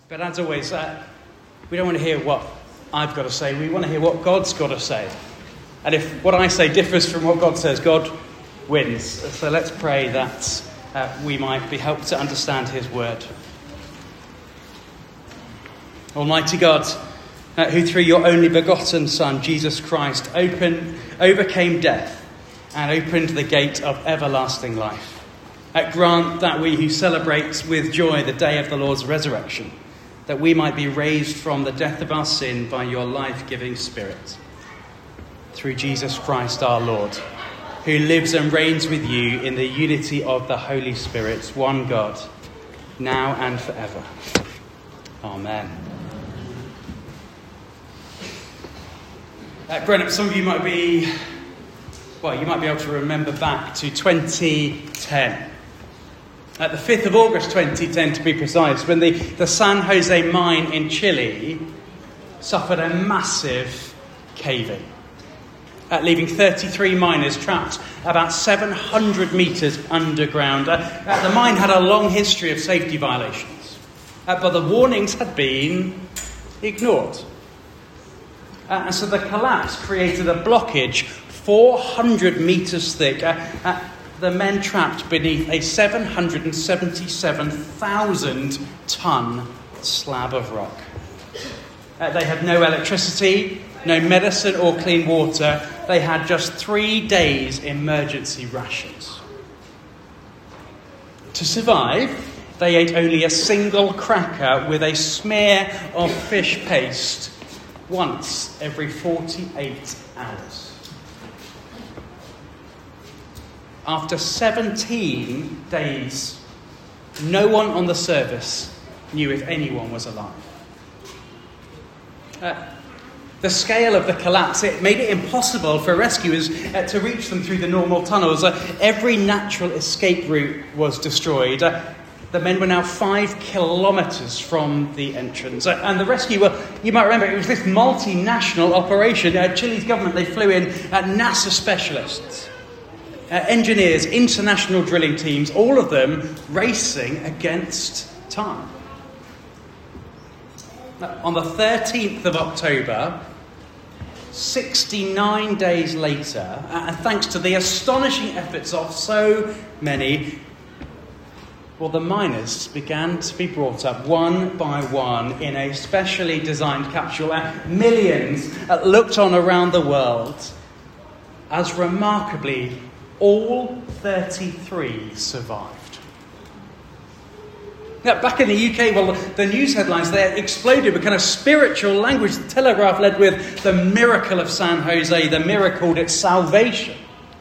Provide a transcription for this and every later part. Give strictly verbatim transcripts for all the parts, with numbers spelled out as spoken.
But as always, uh, we don't want to hear what I've got to say. We want to hear what God's got to say. And if what I say differs from what God says, God wins. So let's pray that uh, we might be helped to understand his word. Almighty God, uh, who through your only begotten Son, Jesus Christ, opened, overcame death and opened the gate of everlasting life. Uh, grant that we who celebrate with joy the day of the Lord's resurrection, that we might be raised from the death of our sin by your life-giving Spirit. Through Jesus Christ our Lord, who lives and reigns with you in the unity of the Holy Spirit, one God, now and forever. Amen. Uh, grown-up, some of you might be, well, you might be able to remember back to twenty ten. At the fifth of August twenty ten, to be precise, when the, the San Jose mine in Chile suffered a massive cave-in, uh, leaving thirty-three miners trapped about seven hundred metres underground. Uh, uh, the mine had a long history of safety violations, uh, but the warnings had been ignored. Uh, and so the collapse created a blockage four hundred metres thick. Uh, uh, the men trapped beneath a seven hundred seventy-seven thousand tonne slab of rock. Uh, they had no electricity, no medicine or clean water. They had just three days emergency rations. To survive, they ate only a single cracker with a smear of fish paste once every forty-eight hours. After seventeen days, no one on the service knew if anyone was alive. Uh, the scale of the collapse, it made it impossible for rescuers uh, to reach them through the normal tunnels. Uh, every natural escape route was destroyed. Uh, The men were now five kilometres from the entrance. And the rescue, well, you might remember, it was this multinational operation. Uh, Chile's government, they flew in uh, NASA specialists, uh, engineers, international drilling teams, all of them racing against time. Now, on the thirteenth of October, sixty-nine days later, uh, and thanks to the astonishing efforts of so many, well, the miners began to be brought up one by one in a specially designed capsule, and millions looked on around the world as remarkably all thirty-three survived. Now, back in the U K, well, the news headlines there exploded with kind of spiritual language. The Telegraph led with the miracle of San Jose, the miracle its salvation.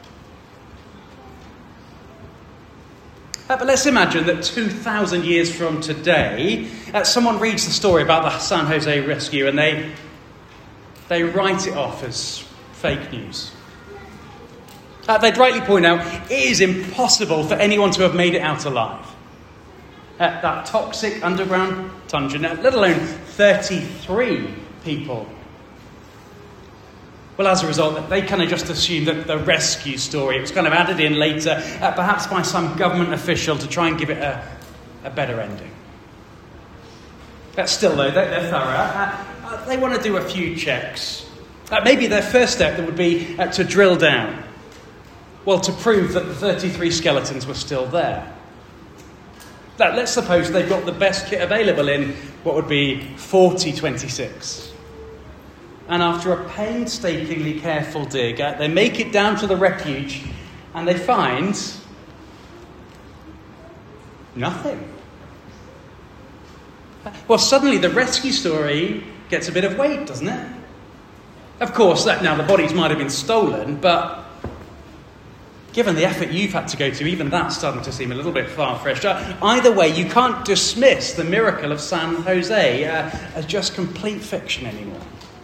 Uh, but let's imagine that two thousand years from today, uh, someone reads the story about the San Jose rescue and they they write it off as fake news. Uh, they'd rightly point out it is impossible for anyone to have made it out alive. Uh, that toxic underground dungeon, uh, let alone thirty-three people. Well, as a result, they kind of just assumed that the rescue story, it was kind of added in later, uh, perhaps by some government official to try and give it a, a better ending. But still, though, they're, they're thorough. Uh, uh, they want to do a few checks. Uh, maybe their first step would be uh, to drill down. Well, to prove that the thirty-three skeletons were still there. Now, let's suppose they've got the best kit available in what would be forty twenty-six. And after a painstakingly careful dig, uh, they make it down to the refuge and they find nothing. Well, suddenly the rescue story gets a bit of weight, doesn't it? Of course, that now the bodies might have been stolen, but given the effort you've had to go to, even that's starting to seem a little bit far-fetched. Uh, either way, you can't dismiss the miracle of San Jose uh, as just complete fiction anymore.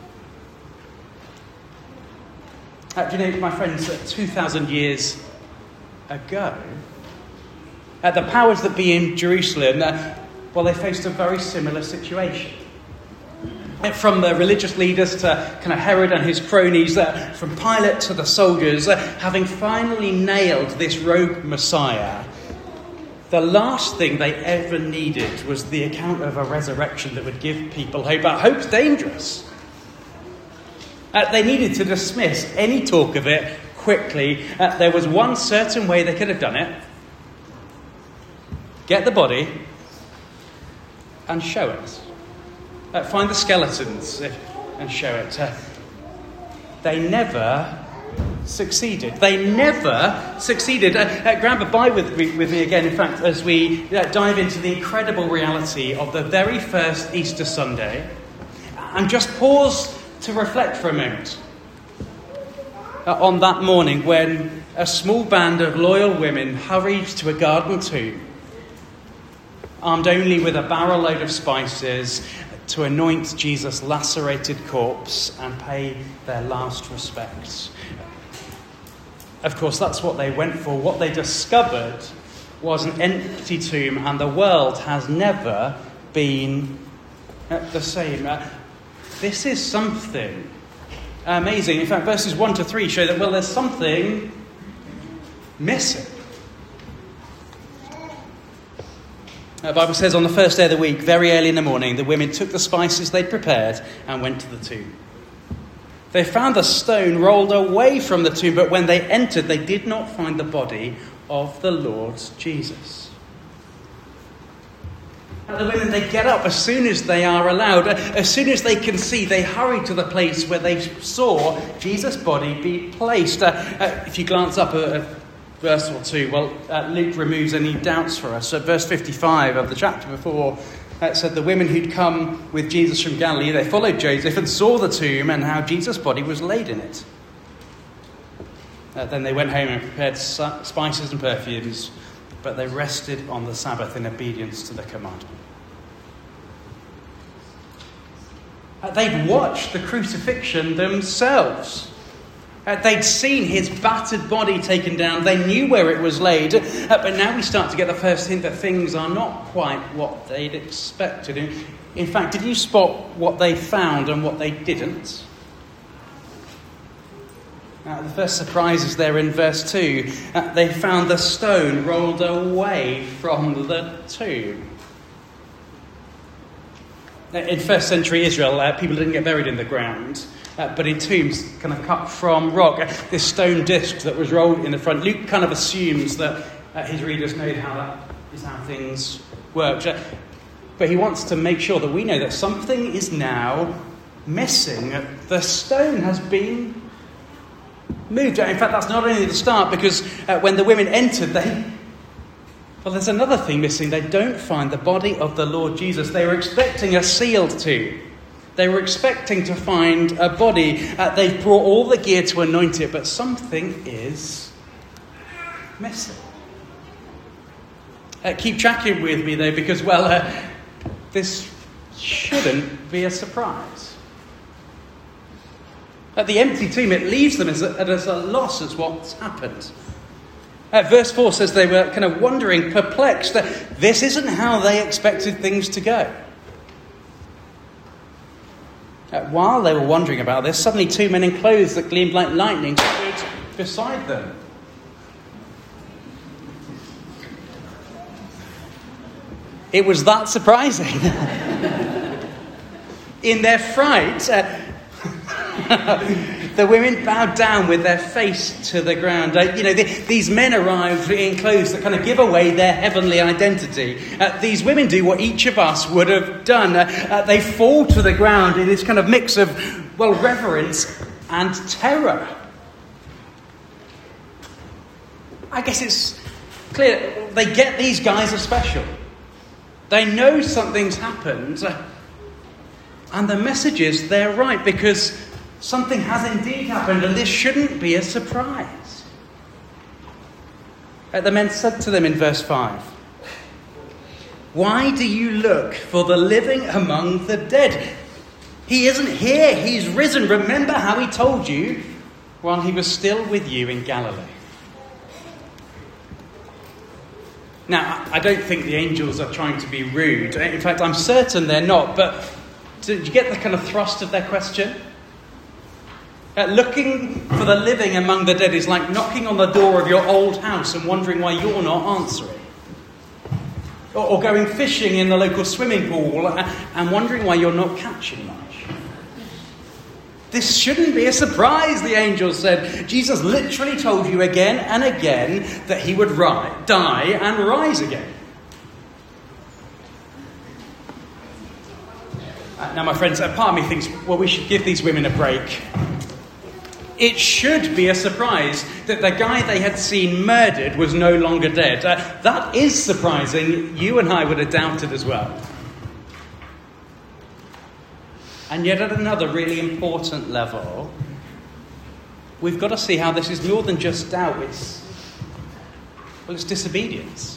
Uh, do you know, my friends, uh, two thousand years ago, uh, the powers that be in Jerusalem, uh, well, they faced a very similar situation. Uh, from the religious leaders to kind of Herod and his cronies, uh, from Pilate to the soldiers, uh, having finally nailed this rogue Messiah, the last thing they ever needed was the account of a resurrection that would give people hope. But hope's dangerous. Uh, they needed to dismiss any talk of it quickly. Uh, there was one certain way they could have done it. Get the body and show it. Uh, find the skeletons and show it. Uh, they never succeeded. They never succeeded. Uh, uh, grab a Bible with me, with me again, in fact, as we uh, dive into the incredible reality of the very first Easter Sunday. And just pause to reflect for a moment uh, on that morning when a small band of loyal women hurried to a garden tomb, armed only with a barrel load of spices, to anoint Jesus' lacerated corpse and pay their last respects. Of course, that's what they went for. What they discovered was an empty tomb, and the world has never been the same. This is something amazing. In fact, verses one to three show that, well, there's something missing. The Bible says on the first day of the week, very early in the morning, the women took the spices they'd prepared and went to the tomb. They found the stone rolled away from the tomb, but when they entered, they did not find the body of the Lord Jesus. And the women, they get up as soon as they are allowed. As soon as they can see, they hurry to the place where they saw Jesus' body be placed. Uh, uh, if you glance up a, a verse or two, well, uh, Luke removes any doubts for us. At verse fifty-five of the chapter before, it said the women who'd come with Jesus from Galilee, they followed Joseph and saw the tomb and how Jesus' body was laid in it. Uh, then they went home and prepared spices and perfumes, but they rested on the Sabbath in obedience to the commandment. Uh, they'd watched the crucifixion themselves. Uh, they'd seen his battered body taken down. They knew where it was laid. Uh, but now we start to get the first hint that things are not quite what they'd expected. In, in fact, did you spot what they found and what they didn't? Uh, the first surprise is there in verse two. Uh, they found the stone rolled away from the tomb. In first century Israel, uh, people didn't get buried in the ground, uh, but in tombs kind of cut from rock. Uh, this stone disc that was rolled in the front. Luke kind of assumes that uh, his readers know how that is how things work. Uh, but he wants to make sure that we know that something is now missing. Uh, the stone has been moved. In fact, that's not only the start, because uh, when the women entered, they... Well, there's another thing missing. They don't find the body of the Lord Jesus. They were expecting a sealed tomb. They were expecting to find a body. Uh, they've brought all the gear to anoint it, but something is missing. Uh, keep tracking with me, though, because, well, uh, this shouldn't be a surprise. At the empty tomb, it leaves them as a, as a loss as what's happened. Uh, verse four says they were kind of wondering, perplexed, that this isn't how they expected things to go. Uh, while they were wondering about this, suddenly two men in clothes that gleamed like lightning stood beside them. It was that surprising. In their fright, uh, the women bowed down with their face to the ground. Uh, you know, the, these men arrive in clothes that kind of give away their heavenly identity. Uh, these women do what each of us would have done. Uh, uh, they fall to the ground in this kind of mix of, well, reverence and terror. I guess it's clear they get these guys are special. They know something's happened. Uh, and the message is they're right, because something has indeed happened, and this shouldn't be a surprise. Uh, the men said to them in verse five, "Why do you look for the living among the dead? He isn't here, he's risen. Remember how he told you while he was still with you in Galilee." Now, I don't think the angels are trying to be rude. In fact, I'm certain they're not. But did you get the kind of thrust of their question? Uh, looking for the living among the dead is like knocking on the door of your old house and wondering why you're not answering. Or, or going fishing in the local swimming pool and wondering why you're not catching much. This shouldn't be a surprise, the angel said. Jesus literally told you again and again that he would rise, die and rise again. Uh, now, my friends, uh, part of me thinks, well, we should give these women a break. It should be a surprise that the guy they had seen murdered was no longer dead. Uh, that is surprising. You and I would have doubted as well. And yet at another really important level, we've got to see how this is more than just doubt. It's, well, it's disobedience.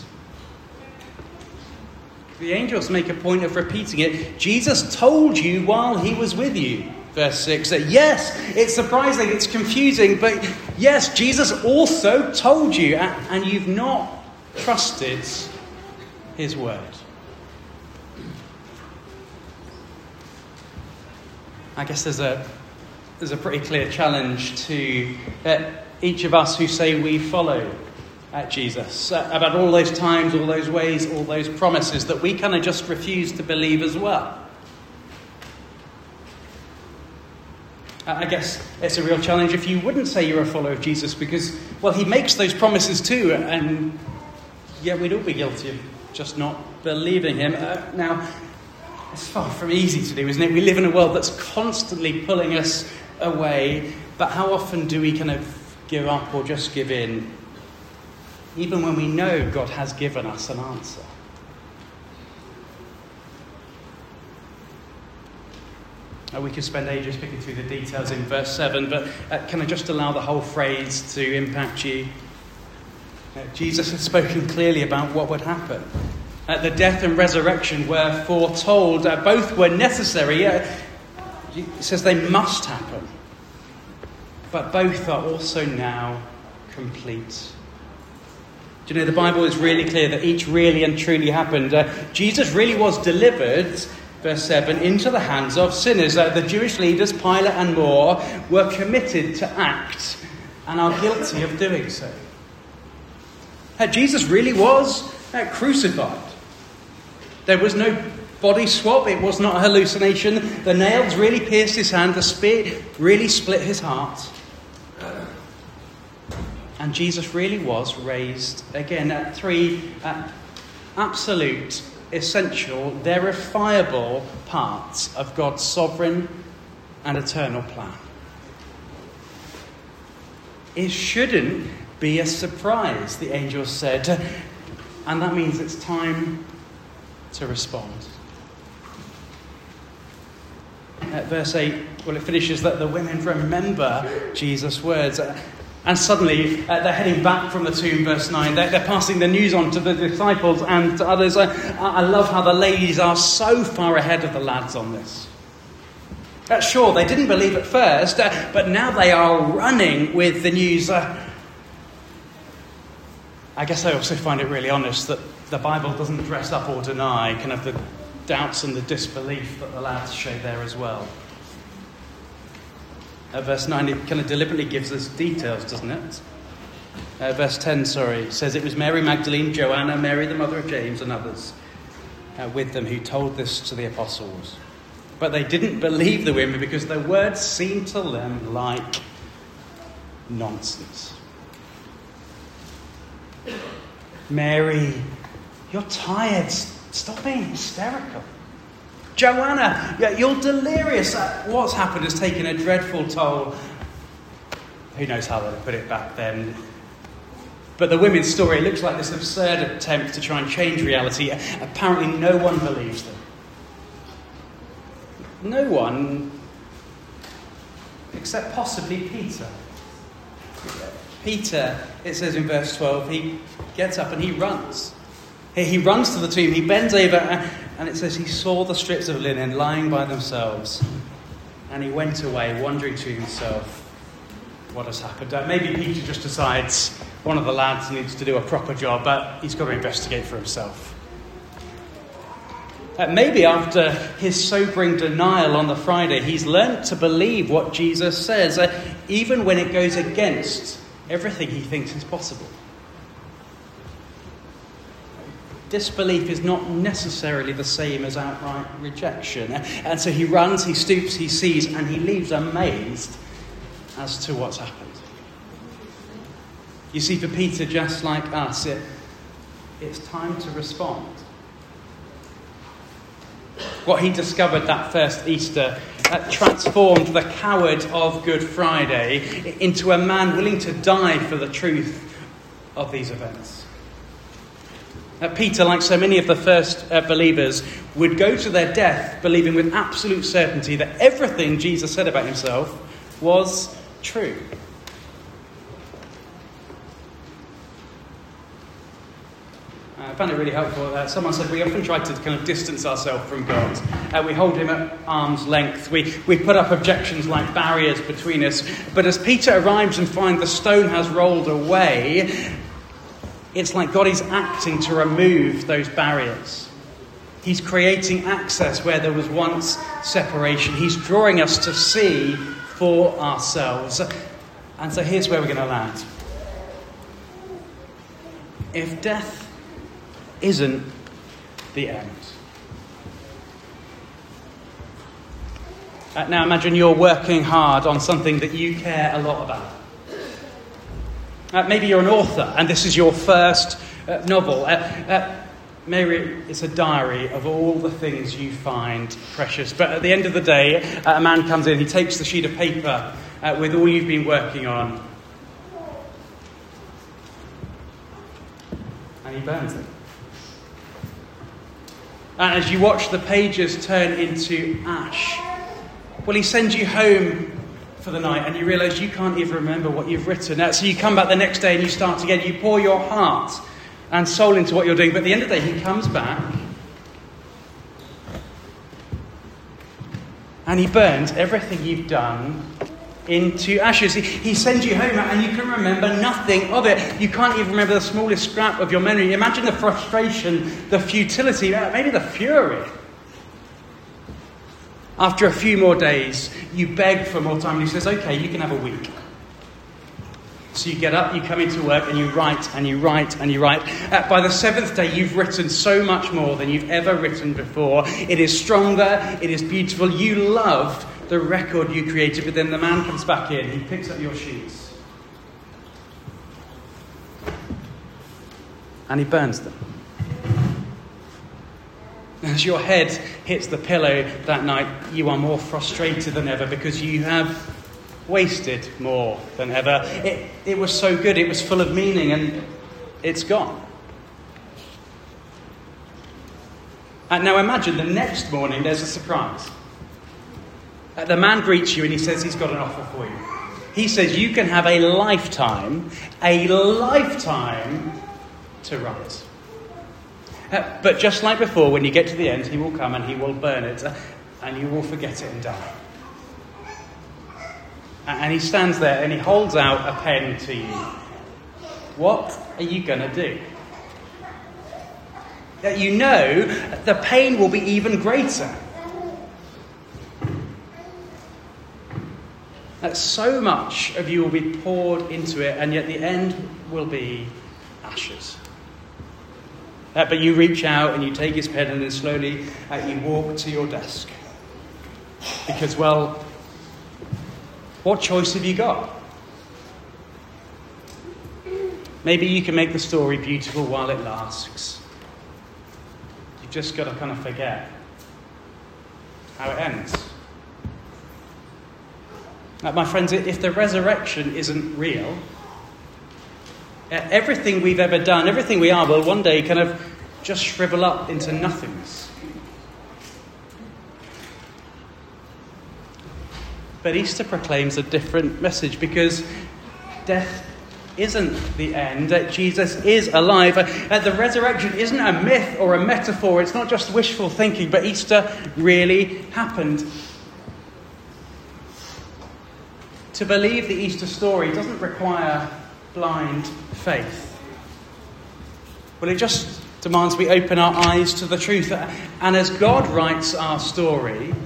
The angels make a point of repeating it. Jesus told you while he was with you. Verse six, that yes, it's surprising, it's confusing, but yes, Jesus also told you, and you've not trusted his word. I guess there's a there's a pretty clear challenge to uh, each of us who say we follow uh, Jesus uh, about all those times, all those ways, all those promises that we kind of just refuse to believe as well. Uh, I guess it's a real challenge if you wouldn't say you're a follower of Jesus because, well, he makes those promises too, and yeah, we'd all be guilty of just not believing him. Uh, now, it's far from easy to do, isn't it? We live in a world that's constantly pulling us away. But how often do we kind of give up or just give in? Even when we know God has given us an answer. Uh, we could spend ages picking through the details in verse seven, but uh, can I just allow the whole phrase to impact you? Uh, Jesus has spoken clearly about what would happen. Uh, the death and resurrection were foretold. Uh, both were necessary. Uh, it says they must happen. But both are also now complete. Do you know, the Bible is really clear that each really and truly happened. Uh, Jesus really was delivered, verse seven, into the hands of sinners. Uh, the Jewish leaders, Pilate and more, were committed to act and are guilty of doing so. Uh, Jesus really was uh, crucified. There was no body swap. It was not a hallucination. The nails really pierced his hand. The spear really split his heart. And Jesus really was raised again. Uh, three uh, absolute, essential, verifiable parts of God's sovereign and eternal plan. It shouldn't be a surprise, the angel said. And that means it's time to respond. At verse eight, well, it finishes that the women remember Jesus' words. Uh, and suddenly, uh, they're heading back from the tomb, verse nine. They're, they're passing the news on to the disciples and to others. I, I love how the ladies are so far ahead of the lads on this. Uh, sure, they didn't believe at first, uh, but now they are running with the news. Uh, I guess I also find it really honest that the Bible doesn't dress up or deny kind of the doubts and the disbelief that the lads show there as well. Uh, verse nine, it kind of deliberately gives us details, doesn't it? Uh, verse ten, sorry, says it was Mary Magdalene, Joanna, Mary the mother of James and others uh, with them who told this to the apostles. But they didn't believe the women because their words seemed to them like nonsense. Mary, you're tired. Stop being hysterical. Joanna, you're delirious. What's happened has taken a dreadful toll. Who knows how they put it back then. But the women's story looks like this absurd attempt to try and change reality. Apparently no one believes them. No one, except possibly Peter. Peter, it says in verse twelve, he gets up and he runs. He runs to the tomb, he bends over, and it says he saw the strips of linen lying by themselves. And he went away, wondering to himself, what has happened? Uh, maybe Peter just decides one of the lads needs to do a proper job, but he's got to investigate for himself. Uh, maybe after his sobering denial on the Friday, he's learnt to believe what Jesus says, uh, even when it goes against everything he thinks is possible. disbelief is not necessarily the same as outright rejection. And so he runs, he stoops, he sees, and he leaves amazed as to what's happened. You see, for Peter, just like us, it, it's time to respond. What he discovered that first Easter uh, transformed the coward of Good Friday into a man willing to die for the truth of these events. Uh, Peter, like so many of the first uh, believers, would go to their death believing with absolute certainty that everything Jesus said about himself was true. I found it really helpful. Uh, someone said we often try to kind of distance ourselves from God. Uh, we hold him at arm's length. We, we put up objections like barriers between us. But as Peter arrives and finds the stone has rolled away, it's like God is acting to remove those barriers. He's creating access where there was once separation. He's drawing us to see for ourselves. And so here's where we're going to land. If death isn't the end. Uh, now imagine you're working hard on something that you care a lot about. Uh, maybe you're an author and this is your first uh, novel. Uh, uh, maybe it's a diary of all the things you find precious. But at the end of the day, uh, a man comes in, he takes the sheet of paper uh, with all you've been working on, and he burns it. And as you watch the pages turn into ash, well, he sends you home for the night and you realise you can't even remember what you've written. So you come back the next day and you start again. You pour your heart and soul into what you're doing. But at the end of the day, he comes back and he burns everything you've done into ashes. He, he sends you home and you can remember nothing of it. You can't even remember the smallest scrap of your memory. Imagine the frustration, the futility, maybe the fury. After a few more days, you beg for more time and he says, okay, you can have a week. So you get up, you come into work and you write and you write and you write. Uh, by the seventh day, you've written so much more than you've ever written before. It is stronger, it is beautiful. You love the record you created, but then the man comes back in, he picks up your sheets and he burns them. As your head hits the pillow that night, you are more frustrated than ever because you have wasted more than ever. It, it was so good, it was full of meaning, and it's gone. And now imagine the next morning there's a surprise. Uh, the man greets you and he says he's got an offer for you. He says you can have a lifetime, a lifetime to write. Uh, but just like before, when you get to the end, he will come and he will burn it, uh, and you will forget it and die. And he stands there and he holds out a pen to you. What are you going to do? That you know the pain will be even greater. That so much of you will be poured into it, and yet the end will be ashes. Uh, but you reach out and you take his pen and then slowly uh, you walk to your desk. Because, well, what choice have you got? Maybe you can make the story beautiful while it lasts. You've just got to kind of forget how it ends. Now, my friends, if the resurrection isn't real, everything we've ever done, everything we are, will one day kind of just shrivel up into nothingness. But Easter proclaims a different message because death isn't the end. Jesus is alive. The resurrection isn't a myth or a metaphor. It's not just wishful thinking, but Easter really happened. To believe the Easter story doesn't require blind faith. Well, it just demands we open our eyes to the truth. And as God writes our story,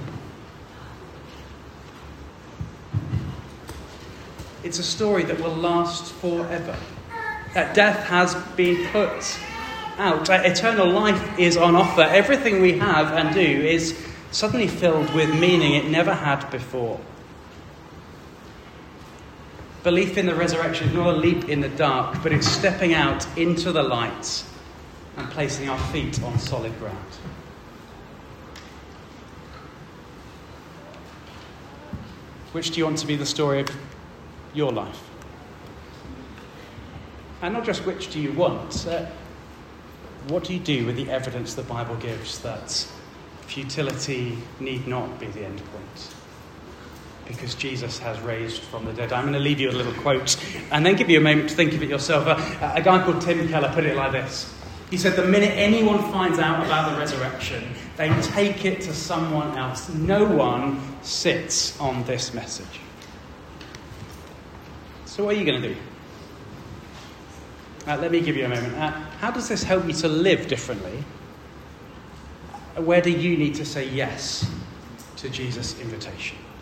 it's a story that will last forever. That death has been put out. Eternal life is on offer. Everything we have and do is suddenly filled with meaning it never had before. Belief in the resurrection is not a leap in the dark, but it's stepping out into the light and placing our feet on solid ground. Which do you want to be the story of your life? And not just which do you want, uh, what do you do with the evidence the Bible gives that futility need not be the end point? Because Jesus has raised from the dead. I'm going to leave you a little quote and then give you a moment to think of it yourself. A, a guy called Tim Keller put it like this. He said, the minute anyone finds out about the resurrection, they take it to someone else. No one sits on this message. So what are you going to do? Uh, let me give you a moment. Uh, how does this help you to live differently? Where do you need to say yes to Jesus' invitation?